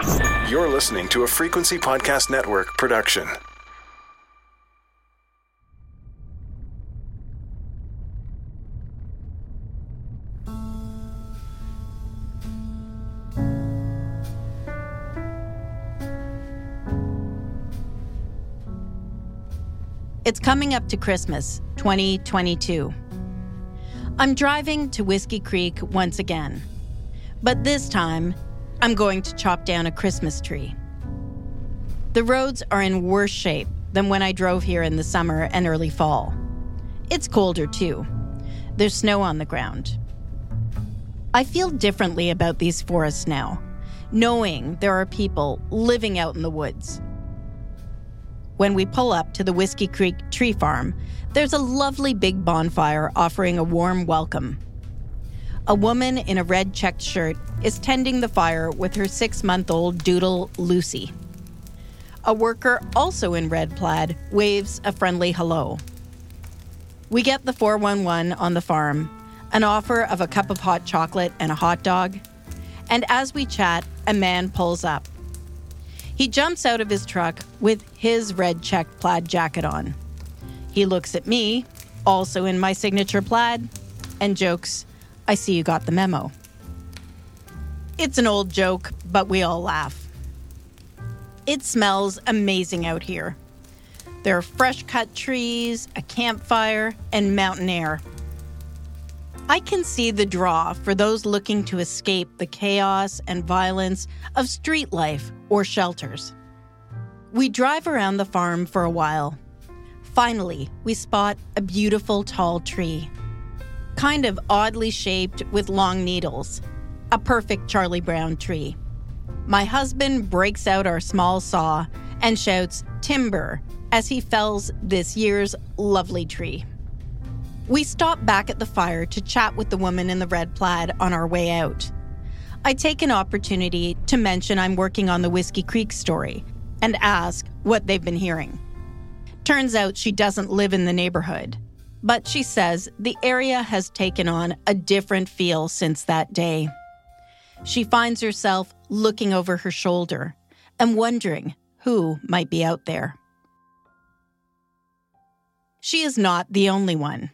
You're listening to a Frequency Podcast Network production. It's coming up to Christmas, 2022. I'm driving to Whiskey Creek once again, but this time, I'm going to chop down a Christmas tree. The roads are in worse shape than when I drove here in the summer and early fall. It's colder too. There's snow on the ground. I feel differently about these forests now, knowing there are people living out in the woods. When we pull up to the Whiskey Creek Tree Farm, there's a lovely big bonfire offering a warm welcome. A woman in a red checked shirt is tending the fire with her 6-month-old doodle, Lucy. A worker, also in red plaid, waves a friendly hello. We get the 411 on the farm, an offer of a cup of hot chocolate and a hot dog, and as we chat, a man pulls up. He jumps out of his truck with his red checked plaid jacket on. He looks at me, also in my signature plaid, and jokes, "I see you got the memo." It's an old joke, but we all laugh. It smells amazing out here. There are fresh-cut trees, a campfire, and mountain air. I can see the draw for those looking to escape the chaos and violence of street life or shelters. We drive around the farm for a while. Finally, we spot a beautiful tall tree, kind of oddly shaped with long needles, a perfect Charlie Brown tree. My husband breaks out our small saw and shouts "timber" as he fells this year's lovely tree. We stop back at the fire to chat with the woman in the red plaid on our way out. I take an opportunity to mention I'm working on the Whiskey Creek story and ask what they've been hearing. Turns out she doesn't live in the neighborhood, but she says the area has taken on a different feel since that day. She finds herself looking over her shoulder and wondering who might be out there. She is not the only one.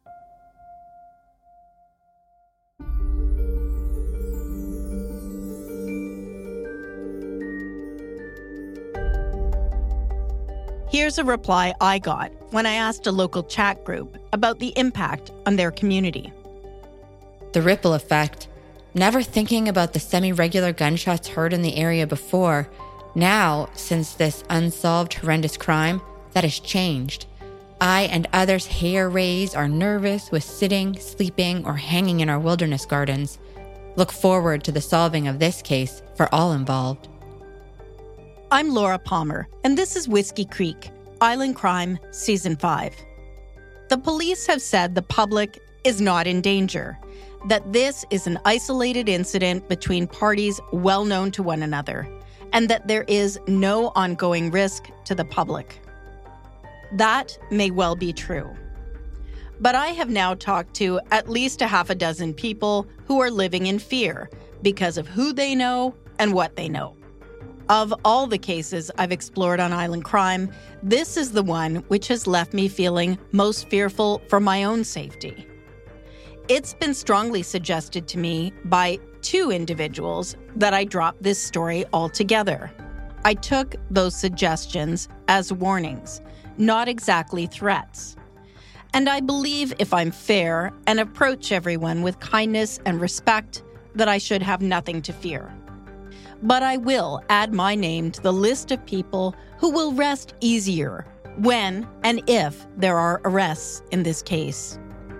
Here's a reply I got when I asked a local chat group about the impact on their community. The ripple effect. Never thinking about the semi-regular gunshots heard in the area before. Now, since this unsolved horrendous crime, that has changed. I and others hair raise, are nervous with sitting, sleeping, or hanging in our wilderness gardens. Look forward to the solving of this case for all involved. I'm Laura Palmer, and this is Whiskey Creek, Island Crime, Season 5. The police have said the public is not in danger, that this is an isolated incident between parties well known to one another, and that there is no ongoing risk to the public. That may well be true. But I have now talked to at least a half a dozen people who are living in fear because of who they know and what they know. Of all the cases I've explored on Island Crime, this is the one which has left me feeling most fearful for my own safety. It's been strongly suggested to me by 2 individuals that I drop this story altogether. I took those suggestions as warnings, not exactly threats. And I believe if I'm fair and approach everyone with kindness and respect, that I should have nothing to fear. But I will add my name to the list of people who will rest easier when and if there are arrests in this case.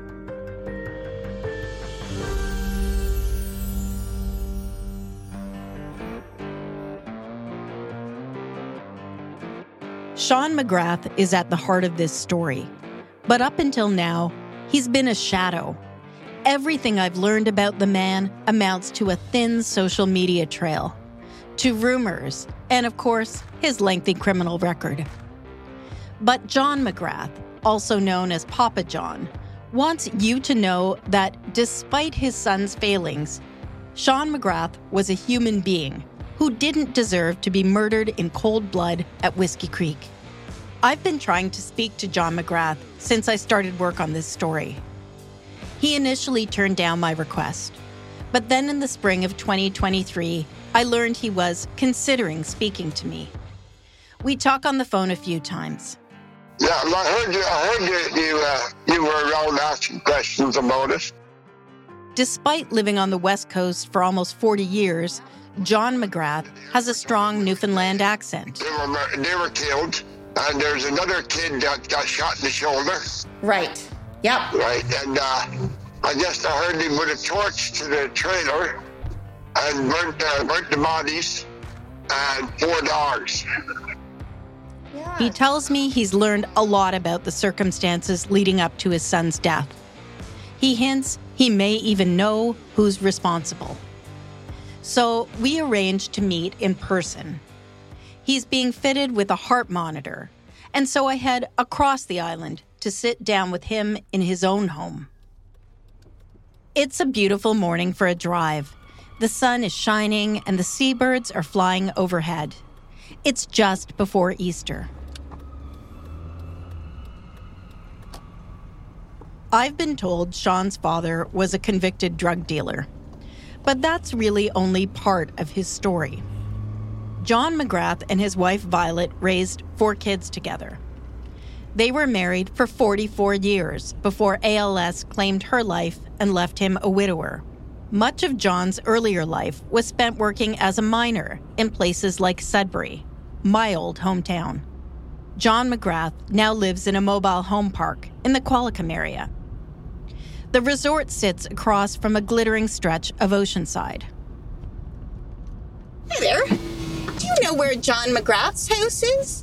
Sean McGrath is at the heart of this story. But up until now, he's been a shadow. Everything I've learned about the man amounts to a thin social media trail, to rumors, and of course, his lengthy criminal record. But John McGrath, also known as Papa John, wants you to know that despite his son's failings, Sean McGrath was a human being who didn't deserve to be murdered in cold blood at Whiskey Creek. I've been trying to speak to John McGrath since I started work on this story. He initially turned down my request, but then in the spring of 2023, I learned he was considering speaking to me. We talk on the phone a few times. Yeah, I heard you were around asking questions about it. Despite living on the West Coast for almost 40 years, John McGrath has a strong Newfoundland accent. They were killed, and there's another kid that got shot in the shoulder. Right. Yep. Right, and I heard him with a torch to the trailer and burnt the bodies and 4 dogs. He tells me he's learned a lot about the circumstances leading up to his son's death. He hints he may even know who's responsible. So we arranged to meet in person. He's being fitted with a heart monitor, and so I head across the island to sit down with him in his own home. It's a beautiful morning for a drive. The sun is shining and the seabirds are flying overhead. It's just before Easter. I've been told Sean's father was a convicted drug dealer, but that's really only part of his story. John McGrath and his wife Violet raised 4 kids together. They were married for 44 years before ALS claimed her life and left him a widower. Much of John's earlier life was spent working as a miner in places like Sudbury, my old hometown. John McGrath now lives in a mobile home park in the Qualicum area. The resort sits across from a glittering stretch of Oceanside. Hi there. Do you know where John McGrath's house is?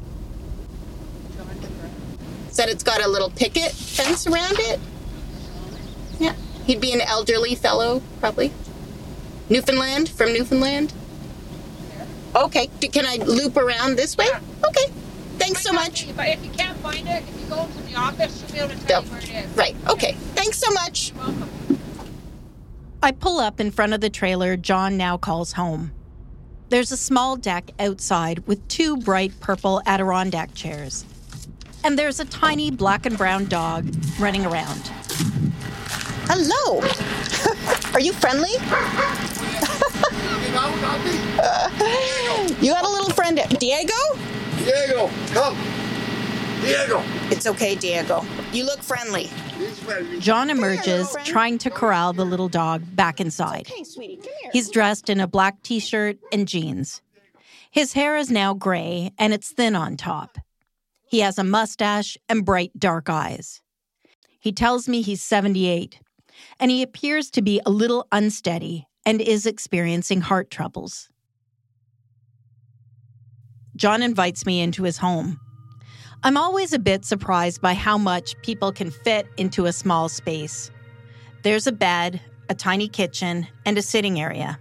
Said it's got a little picket fence around it. Yeah. He'd be an elderly fellow, probably. Newfoundland, from Newfoundland? Okay. Can I loop around this way? Yeah. Okay. Thanks so much. But if you can't find it, if you go to the office, she'll be able to tell you where it is. Right. Okay. Thanks so much. You're welcome. I pull up in front of the trailer John now calls home. There's a small deck outside with 2 bright purple Adirondack chairs. And there's a tiny black and brown dog running around. Hello. Are you friendly? You got a little friend, Diego? Diego, come. Diego. It's okay, Diego. You look friendly. He's friendly. John emerges, trying to corral the little dog back inside. Hey, sweetie, come here. He's dressed in a black t-shirt and jeans. His hair is now gray, and it's thin on top. He has a mustache and bright dark eyes. He tells me he's 78, and he appears to be a little unsteady and is experiencing heart troubles. John invites me into his home. I'm always a bit surprised by how much people can fit into a small space. There's a bed, a tiny kitchen, and a sitting area.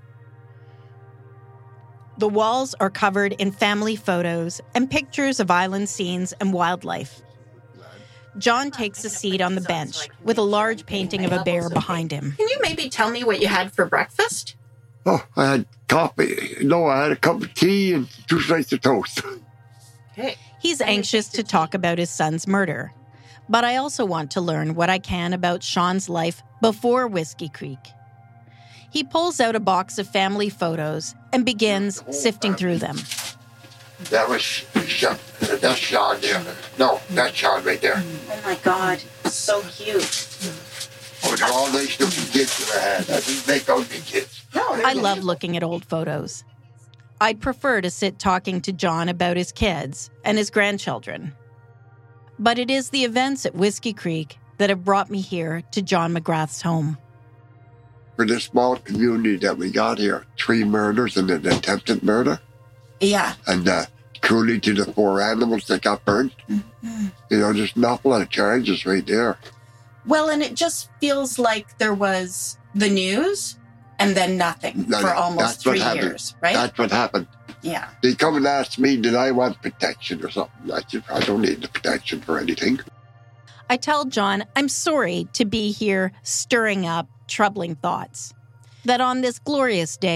The walls are covered in family photos and pictures of island scenes and wildlife. John takes a seat on the bench with a large painting of a bear behind him. Can you maybe tell me what you had for breakfast? Oh, I had coffee. No, I had a cup of tea and 2 slices of toast. Okay. He's anxious to talk about his son's murder, but I also want to learn what I can about Sean's life before Whiskey Creek. He pulls out a box of family photos and begins sifting through them. That was Sean. That's Sean there. No, that's Sean right there. Oh my God, so cute. Oh, they're all nice looking kids that I had. I didn't make ugly kids. I love looking at old photos. I'd prefer to sit talking to John about his kids and his grandchildren. But it is the events at Whiskey Creek that have brought me here to John McGrath's home. For this small community that we got here, 3 murders and an attempted murder. Yeah. And truly to the 4 animals that got burnt. Mm-hmm. You know, there's an awful lot of charges right there. Well, and it just feels like there was the news and then nothing for almost 3 years, right? That's what happened. Yeah. They come and ask me, did I want protection or something? I said, I don't need the protection for anything. I tell John I'm sorry to be here stirring up troubling thoughts. That on this glorious day,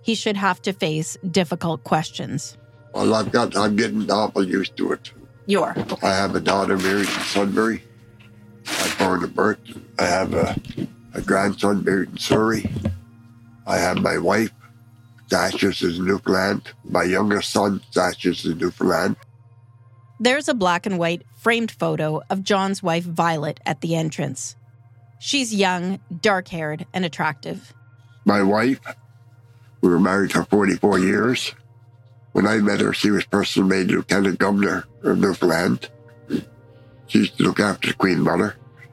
he should have to face difficult questions. Well, I'm getting awful used to it. You are. I have a daughter married in Sudbury. I born at birth. I have a grandson married in Surrey. I have my wife, Dashes in Newfoundland. My youngest son, Dashes in Newfoundland. There's a black and white framed photo of John's wife, Violet, at the entrance. She's young, dark-haired, and attractive. My wife, we were married for 44 years. When I met her, she was personally made Lieutenant Governor of Newfoundland. She used to look after the Queen Mother.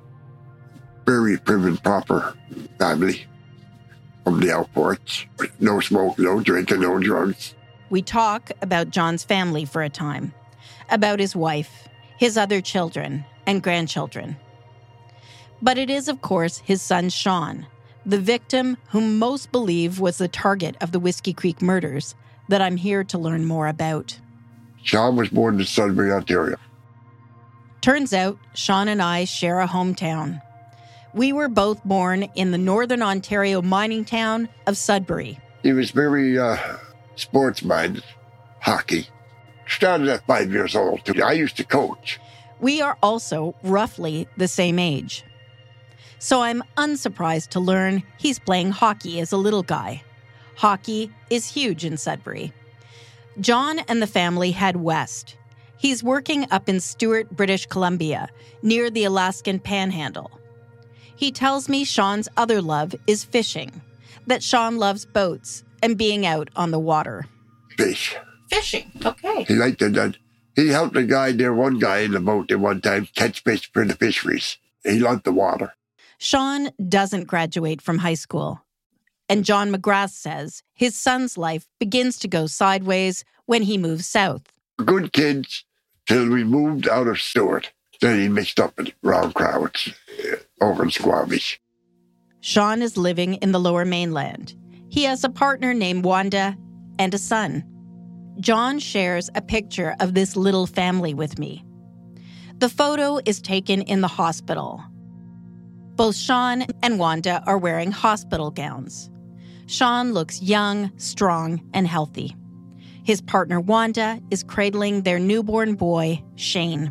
Very prim and proper family from the outports. No smoke, no drinking, no drugs. We talk about John's family for a time, about his wife, his other children, and grandchildren. But it is, of course, his son Sean, the victim whom most believe was the target of the Whiskey Creek murders, that I'm here to learn more about. Sean was born in Sudbury, Ontario. Turns out, Sean and I share a hometown. We were both born in the northern Ontario mining town of Sudbury. He was very sports-minded, hockey. Started at 5 years old, too. I used to coach. We are also roughly the same age. So I'm unsurprised to learn he's playing hockey as a little guy. Hockey is huge in Sudbury. John and the family head west. He's working up in Stewart, British Columbia, near the Alaskan Panhandle. He tells me Sean's other love is fishing, that Sean loves boats and being out on the water. Fish. Fishing, okay. He liked it. And he helped one guy in the boat at one time catch fish for the fisheries. He loved the water. Sean doesn't graduate from high school. And John McGrath says his son's life begins to go sideways when he moves south. Good kids till we moved out of Stewart. Then he mixed up with wrong crowds over in Squamish. Sean is living in the Lower Mainland. He has a partner named Wanda and a son. John shares a picture of this little family with me. The photo is taken in the hospital. Both Sean and Wanda are wearing hospital gowns. Sean looks young, strong, and healthy. His partner Wanda is cradling their newborn boy, Shane.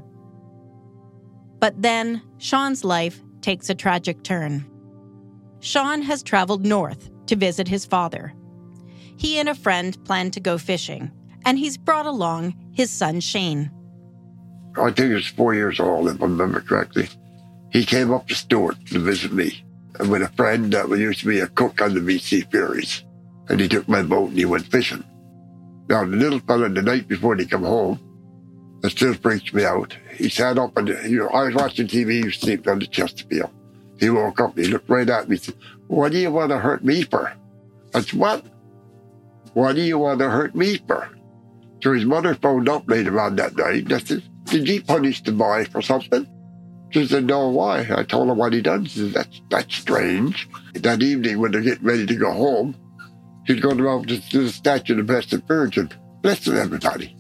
But then, Sean's life takes a tragic turn. Sean has traveled north to visit his father. He and a friend plan to go fishing, and he's brought along his son, Shane. I think he was 4 years old, if I remember correctly. He came up to Stewart to visit me, and with a friend that used to be a cook on the BC ferries. And he took my boat and he went fishing. Now, the little fella, the night before he come home, it still freaks me out. He sat up and, I was watching TV, he was sleeping on the Chesterfield. He woke up and he looked right at me and said, "What do you want to hurt me for?" I said, "What? What do you want to hurt me for?" So his mother phoned up later on that night and I said, "Did you punish the boy for something?" She said, "No, why?" I told her what he done. She said, that's strange. That evening when they're getting ready to go home, he's going around to the statue of the Blessed Virgin, blessing everybody.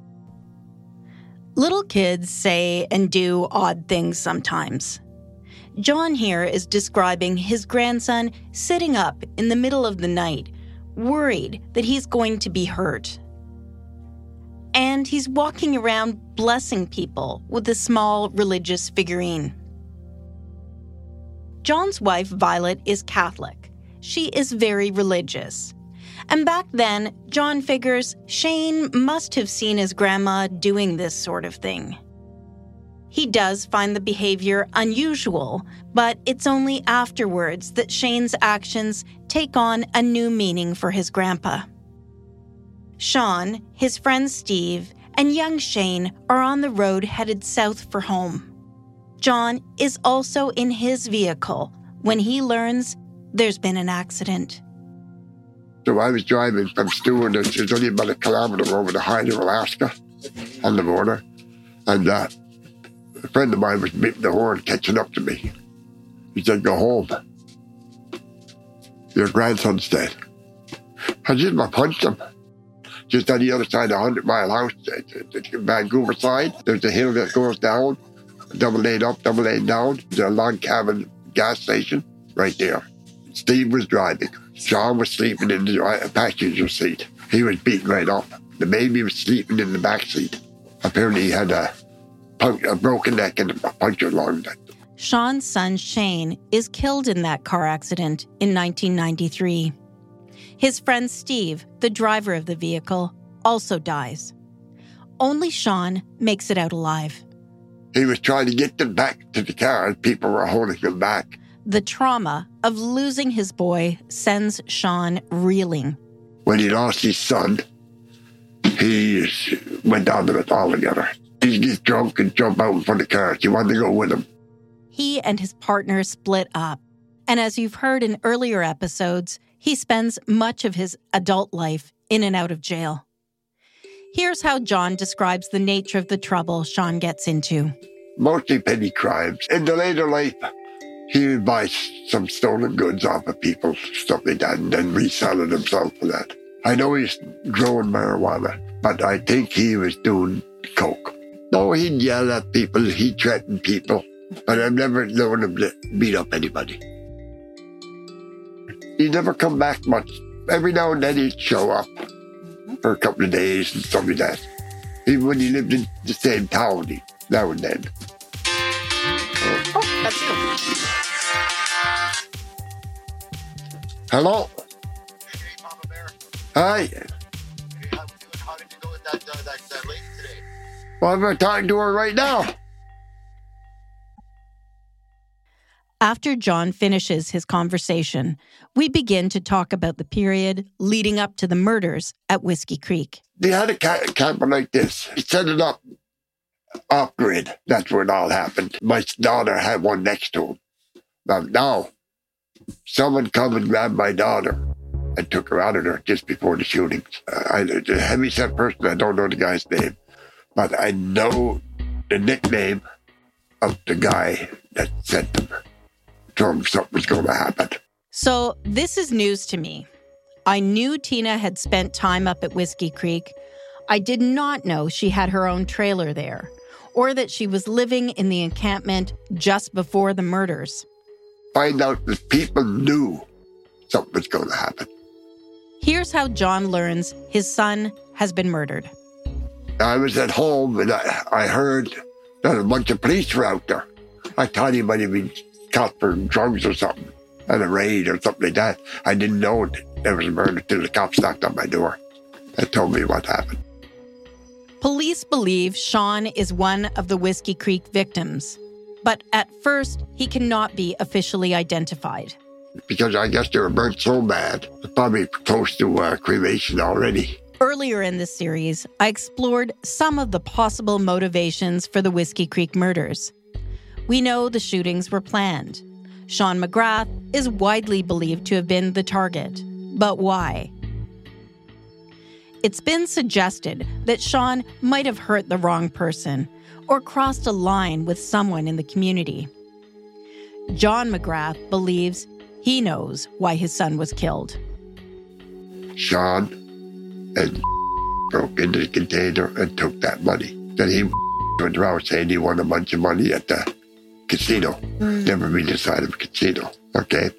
Little kids say and do odd things sometimes. John here is describing his grandson sitting up in the middle of the night, worried that he's going to be hurt. And he's walking around blessing people with a small religious figurine. John's wife, Violet, is Catholic. She is very religious. And back then, John figures Shane must have seen his grandma doing this sort of thing. He does find the behavior unusual, but it's only afterwards that Shane's actions take on a new meaning for his grandpa. Sean, his friend Steve, and young Shane are on the road headed south for home. John is also in his vehicle when he learns there's been an accident. So I was driving from Stewart, and it's only about a kilometer over to Hyder, Alaska, on the border. And a friend of mine was beating the horn, catching up to me. He said, "Go home. Your grandson's dead." I punched him. Just on the other side of 100 Mile House, the Vancouver side, there's a hill that goes down, double lane up, double lane down. There's a log cabin gas station right there. Steve was driving. Sean was sleeping in the passenger seat. He was beaten right up. The baby was sleeping in the back seat. Apparently he had a broken neck and a punctured lung. Sean's son, Shane, is killed in that car accident in 1993. His friend Steve, the driver of the vehicle, also dies. Only Sean makes it out alive. He was trying to get them back to the car and people were holding him back. The trauma of losing his boy sends Sean reeling. When he lost his son, he went down to it altogether. He'd get drunk and jump out in front of cars. He wanted to go with him. He and his partner split up. And as you've heard in earlier episodes, he spends much of his adult life in and out of jail. Here's how John describes the nature of the trouble Sean gets into. Mostly petty crimes. In the later life, he would buy some stolen goods off of people, stuff like that, and then resell it himself for that. I know he's growing marijuana, but I think he was doing coke. No, he'd yell at people, he'd threaten people, but I've never known him to beat up anybody. He'd never come back much. Every now and then he'd show up for a couple of days and stuff like that. Even when he lived in the same town, now and then. Oh, that's you. Hello? Hey, Papa Bear. Hi. Hey, how did you go with that lady today? Well, I'm talking to her right now. After John finishes his conversation, we begin to talk about the period leading up to the murders at Whiskey Creek. They had a camper like this. He set it up off-grid. That's where it all happened. My daughter had one next to him. Now, someone come and grabbed my daughter and took her out of there just before the shootings. A heavy-set person, I don't know the guy's name, but I know the nickname of the guy that sent them. Told him something was going to happen. So this is news to me. I knew Tina had spent time up at Whiskey Creek. I did not know she had her own trailer there, or that she was living in the encampment just before the murders. Find out that people knew something was going to happen. Here's how John learns his son has been murdered. I was at home and I heard that a bunch of police were out there. I thought he might have been caught for drugs or something, at a raid or something like that. I didn't know there was a murder till the cops knocked on my door and told me what happened. Police believe Sean is one of the Whiskey Creek victims, but at first he cannot be officially identified. Because I guess they were burnt so bad, they're probably close to cremation already. Earlier in this series, I explored some of the possible motivations for the Whiskey Creek murders. We know the shootings were planned. Sean McGrath is widely believed to have been the target. But why? It's been suggested that Sean might have hurt the wrong person or crossed a line with someone in the community. John McGrath believes he knows why his son was killed. Sean and broke into the container and took that money. Then he went around saying he won a bunch of money at the casino. Never been inside of a casino, okay?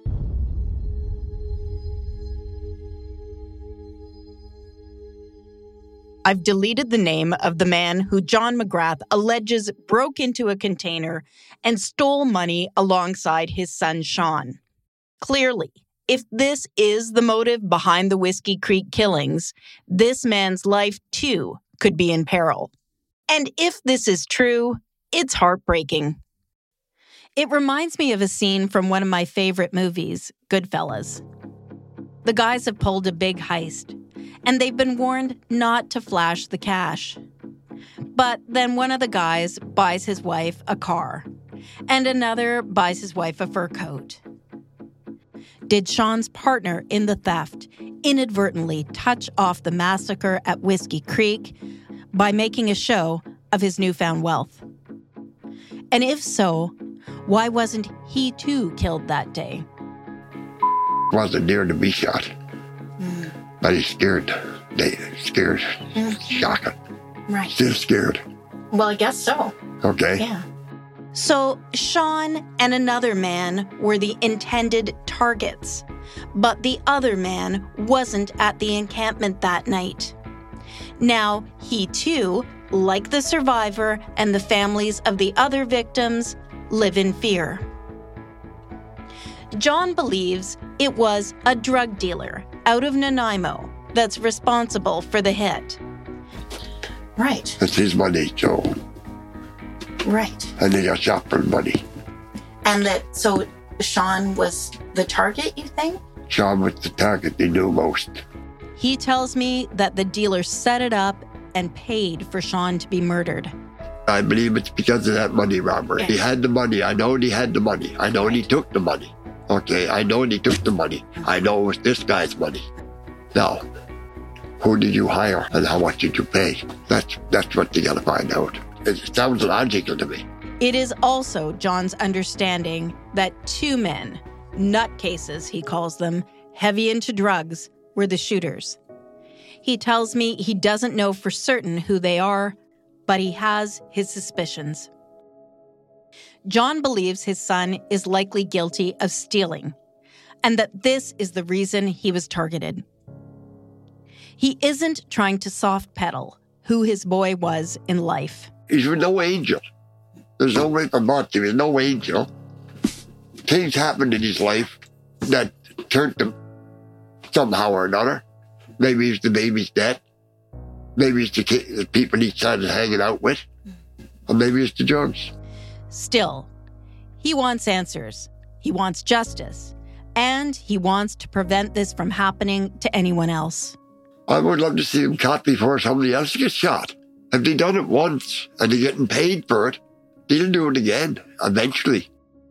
I've deleted the name of the man who John McGrath alleges broke into a container and stole money alongside his son Sean. Clearly, if this is the motive behind the Whiskey Creek killings, this man's life too could be in peril. And if this is true, it's heartbreaking. It reminds me of a scene from one of my favorite movies, Goodfellas. The guys have pulled a big heist, and they've been warned not to flash the cash. But then one of the guys buys his wife a car, and another buys his wife a fur coat. Did Sean's partner in the theft inadvertently touch off the massacre at Whiskey Creek by making a show of his newfound wealth? And if so, why wasn't he too killed that day? Wasn't near to be shot. But he's scared. Scared. Shocking. Right. Still scared. Well, I guess so. Okay? Yeah. So Sean and another man were the intended targets. But the other man wasn't at the encampment that night. Now, he too, like the survivor and the families of the other victims, live in fear. John believes it was a drug dealer out of Nanaimo that's responsible for the hit. Right. It's his money, Joe. Right. And he got shot for money. And so Sean was the target, you think? Sean was the target he knew most. He tells me that the dealer set it up and paid for Sean to be murdered. I believe it's because of that money robbery. He had the money. I know he had the money. I know he took the money. Okay, I know he took the money. I know it was this guy's money. Now, who did you hire and how much did you pay? That's what you got to find out. It sounds logical to me. It is also John's understanding that two men, nutcases he calls them, heavy into drugs, were the shooters. He tells me he doesn't know for certain who they are, but he has his suspicions. John believes his son is likely guilty of stealing, and that this is the reason he was targeted. He isn't trying to soft pedal who his boy was in life. He's no angel. There's no way about him. He's no angel. Things happened in his life that turned him somehow or another. Maybe it's the baby's death. Maybe it's the people he started hanging out with. Or maybe it's the drugs. Still, he wants answers. He wants justice. And he wants to prevent this from happening to anyone else. I would love to see him caught before somebody else gets shot. If they done it once and they're getting paid for it, they'll do it again, eventually.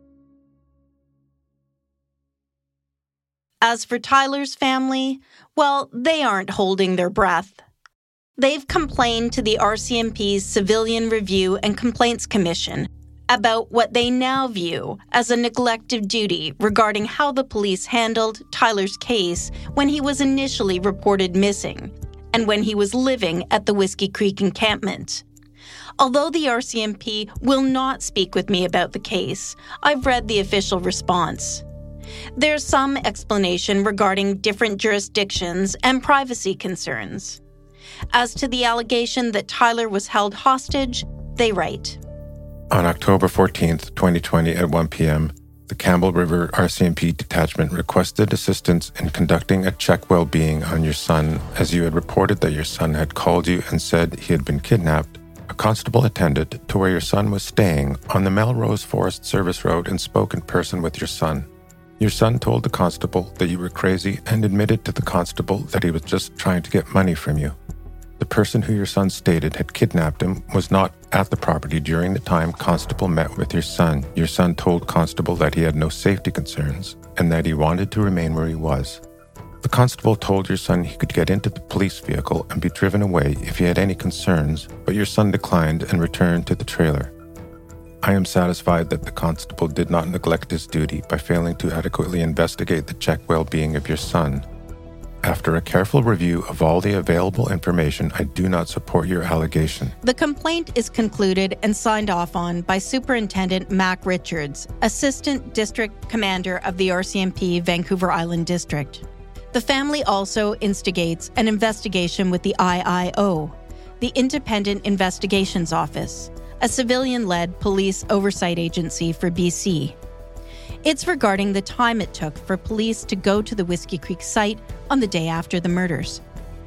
As for Tyler's family, well, they aren't holding their breath. They've complained to the RCMP's Civilian Review and Complaints Commission about what they now view as a neglect of duty regarding how the police handled Tyler's case when he was initially reported missing and when he was living at the Whiskey Creek encampment. Although the RCMP will not speak with me about the case, I've read the official response. There's some explanation regarding different jurisdictions and privacy concerns. As to the allegation that Tyler was held hostage, they write, On October 14th, 2020 at 1 p.m., the Campbell River RCMP detachment requested assistance in conducting a check well-being on your son as you had reported that your son had called you and said he had been kidnapped. A constable attended to where your son was staying on the Melrose Forest Service Road and spoke in person with your son. Your son told the constable that you were crazy and admitted to the constable that he was just trying to get money from you. The person who your son stated had kidnapped him was not at the property during the time Constable met with your son. Your son told Constable that he had no safety concerns and that he wanted to remain where he was. The constable told your son he could get into the police vehicle and be driven away if he had any concerns, but your son declined and returned to the trailer. I am satisfied that the constable did not neglect his duty by failing to adequately investigate the check well-being of your son. After a careful review of all the available information, I do not support your allegation. The complaint is concluded and signed off on by Superintendent Mac Richards, Assistant District Commander of the RCMP Vancouver Island District. The family also instigates an investigation with the IIO, the Independent Investigations Office, a civilian-led police oversight agency for BC. It's regarding the time it took for police to go to the Whiskey Creek site on the day after the murders.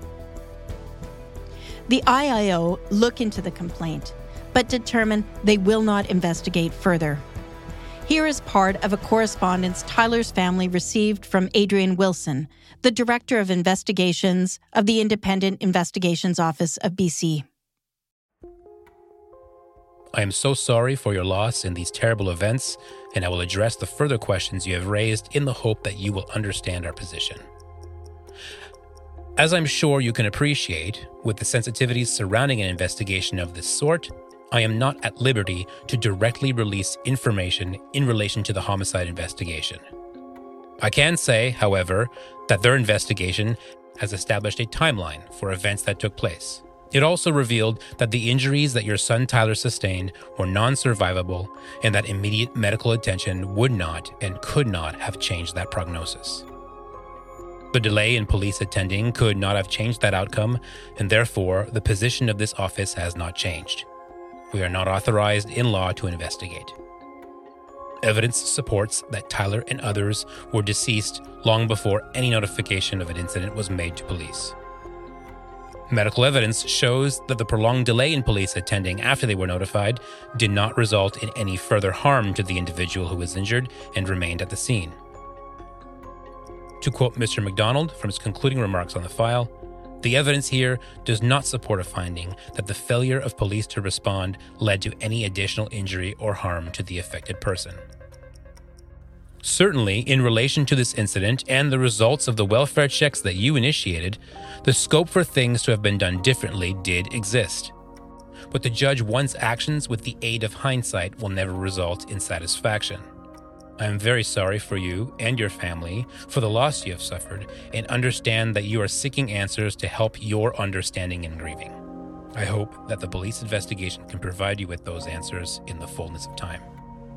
The IIO look into the complaint, but determine they will not investigate further. Here is part of a correspondence Tyler's family received from Adrian Wilson, the Director of Investigations of the Independent Investigations Office of BC. I am so sorry for your loss in these terrible events, and I will address the further questions you have raised in the hope that you will understand our position. As I'm sure you can appreciate, with the sensitivities surrounding an investigation of this sort, I am not at liberty to directly release information in relation to the homicide investigation. I can say, however, that their investigation has established a timeline for events that took place. It also revealed that the injuries that your son Tyler sustained were non-survivable and that immediate medical attention would not and could not have changed that prognosis. The delay in police attending could not have changed that outcome, and therefore the position of this office has not changed. We are not authorized in law to investigate. Evidence supports that Tyler and others were deceased long before any notification of an incident was made to police. Medical evidence shows that the prolonged delay in police attending after they were notified did not result in any further harm to the individual who was injured and remained at the scene. To quote Mr. McDonald from his concluding remarks on the file, the evidence here does not support a finding that the failure of police to respond led to any additional injury or harm to the affected person. Certainly, in relation to this incident and the results of the welfare checks that you initiated, the scope for things to have been done differently did exist. But the judge wants actions with the aid of hindsight will never result in satisfaction. I am very sorry for you and your family for the loss you have suffered, and understand that you are seeking answers to help your understanding and grieving. I hope that the police investigation can provide you with those answers in the fullness of time.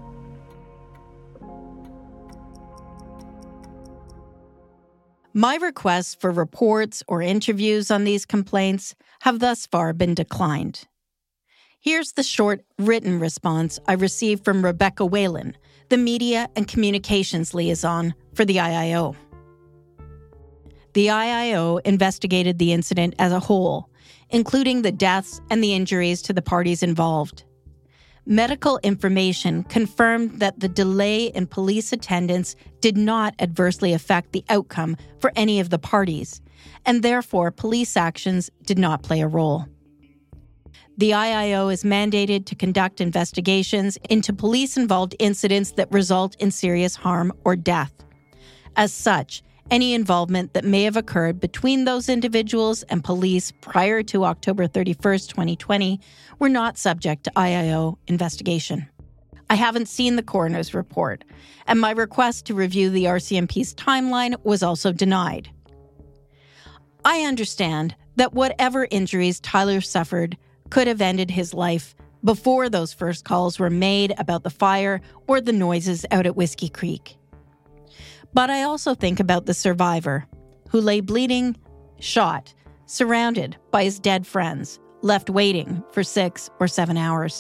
My requests for reports or interviews on these complaints have thus far been declined. Here's the short written response I received from Rebecca Whalen, the Media and Communications Liaison for the IIO. The IIO investigated the incident as a whole, including the deaths and the injuries to the parties involved. Medical information confirmed that the delay in police attendance did not adversely affect the outcome for any of the parties, and therefore police actions did not play a role. The IIO is mandated to conduct investigations into police-involved incidents that result in serious harm or death. As such, any involvement that may have occurred between those individuals and police prior to October 31st, 2020, were not subject to IIO investigation. I haven't seen the coroner's report, and my request to review the RCMP's timeline was also denied. I understand that whatever injuries Tyler suffered could have ended his life before those first calls were made about the fire or the noises out at Whiskey Creek. But I also think about the survivor, who lay bleeding, shot, surrounded by his dead friends, left waiting for 6 or 7 hours.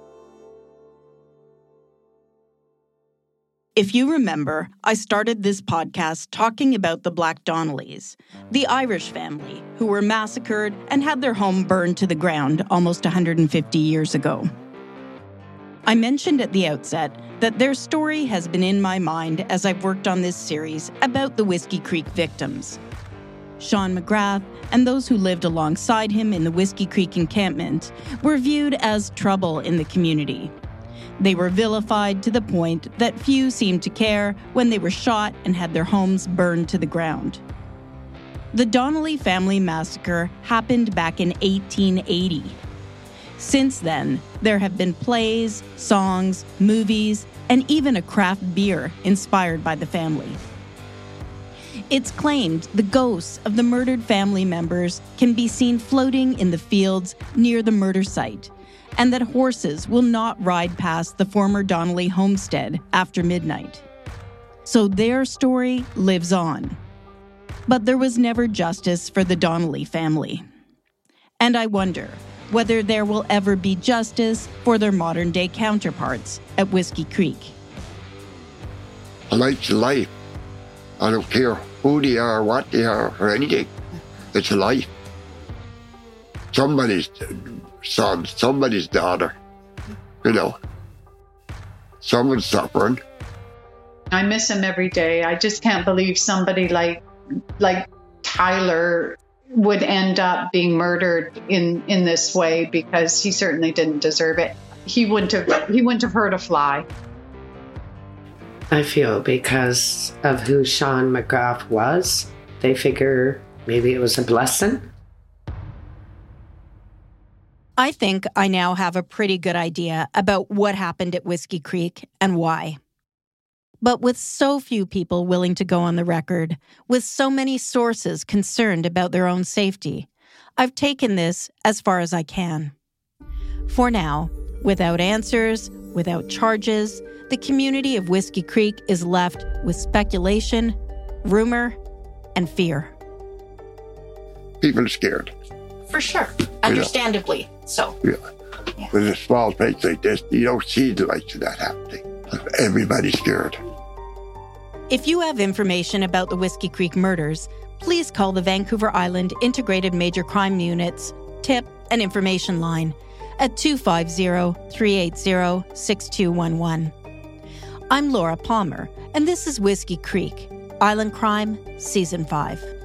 If you remember, I started this podcast talking about the Black Donnellys, the Irish family who were massacred and had their home burned to the ground almost 150 years ago. I mentioned at the outset that their story has been in my mind as I've worked on this series about the Whiskey Creek victims. Sean McGrath and those who lived alongside him in the Whiskey Creek encampment were viewed as trouble in the community. They were vilified to the point that few seemed to care when they were shot and had their homes burned to the ground. The Donnelly family massacre happened back in 1880. Since then, there have been plays, songs, movies, and even a craft beer inspired by the family. It's claimed the ghosts of the murdered family members can be seen floating in the fields near the murder site, and that horses will not ride past the former Donnelly homestead after midnight. So their story lives on. But there was never justice for the Donnelly family. And I wonder whether there will ever be justice for their modern-day counterparts at Whiskey Creek. Life's life. I don't care who they are, what they are, or anything. It's a life. Somebody's son, somebody's daughter, someone's suffering. I miss him every day. I just can't believe somebody like Tyler would end up being murdered in this way, because he certainly didn't deserve it. He wouldn't have hurt a fly. I feel because of who Sean McGrath was, they figure maybe it was a blessing. I think I now have a pretty good idea about what happened at Whiskey Creek and why. But with so few people willing to go on the record, with so many sources concerned about their own safety, I've taken this as far as I can. For now, without answers, without charges, the community of Whiskey Creek is left with speculation, rumor, and fear. People are scared. For sure. Understandably so. Yeah. With a small place like this, you don't see the likes of that happening. Everybody's scared. If you have information about the Whiskey Creek murders, please call the Vancouver Island Integrated Major Crime Unit's tip and information line at 250-380-6211. I'm Laura Palmer, and this is Whiskey Creek, Island Crime, Season 5.